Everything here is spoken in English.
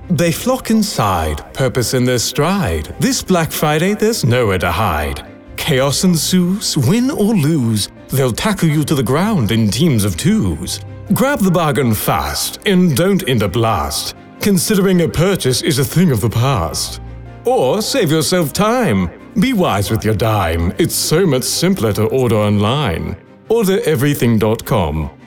They flock inside, purpose in their stride. This Black Friday, there's nowhere to hide. Chaos ensues, win or lose. They'll tackle you to the ground in teams of twos. Grab the bargain fast and don't end up last. Considering a purchase is a thing of the past. Or save yourself time. Be wise with your dime. It's so much simpler to order online. OrderEverything.com.